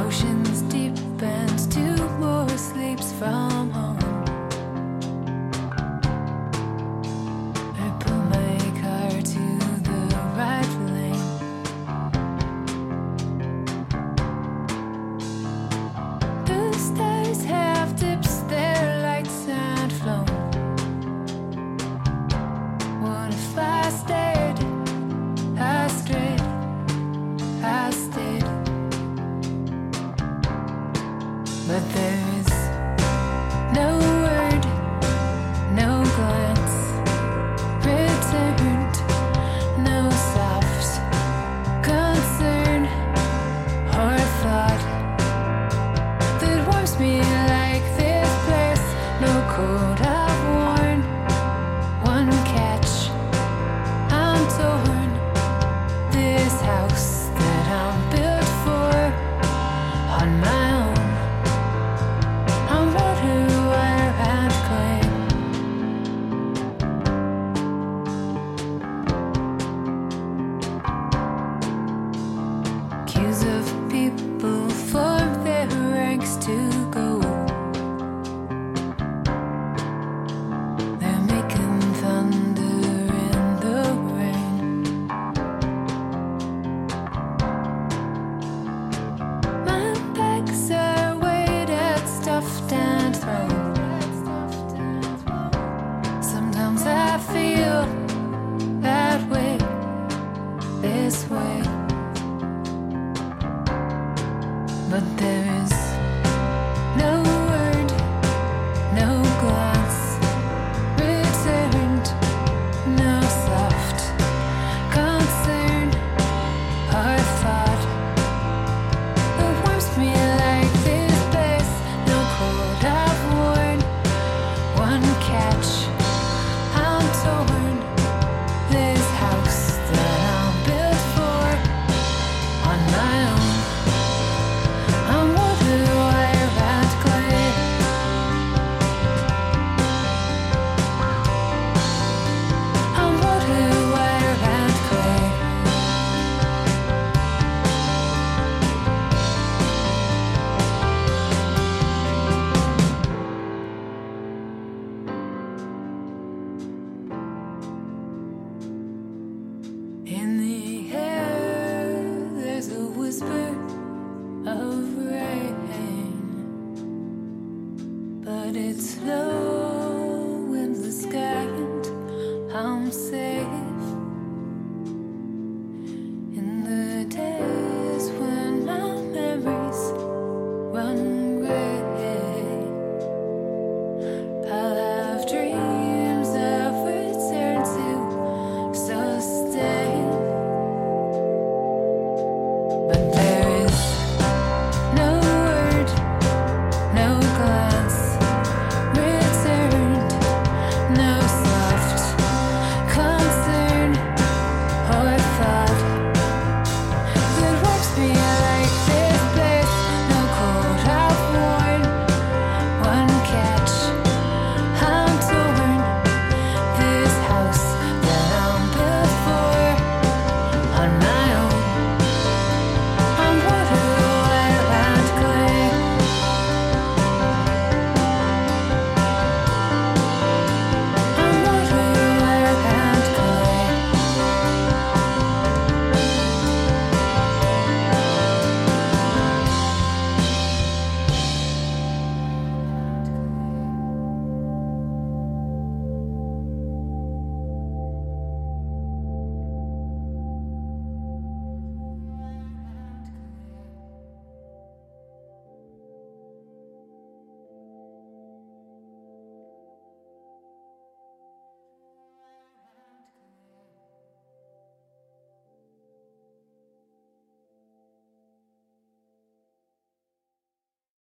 Oceans deep and two more sleeps from home. I pull my car to the right lane. The stars have dips, their lights and flown. What if I stayed? I strayed, I stayed. But there is no word, no glance returned, no soft concern or thought that warms me like this place. No coat I've worn, one catch, I'm torn. This house that I'm built for on my own. I'm water, wire, and clay. Queues of people form their ranks to go. They're making thunder in the rain. My bags are weighted, stuffed, and thrown. Sometimes I feel that way, this way. But there is no word, no glance returned, no soft concern or thought that warms me like this place. No coat I've worn, one catch, I'm torn. This house that I'm built for on my own. I'm water, wire, and clay. I'm water, wire, and clay. In the air, there's a whisper of rain, but it's slow.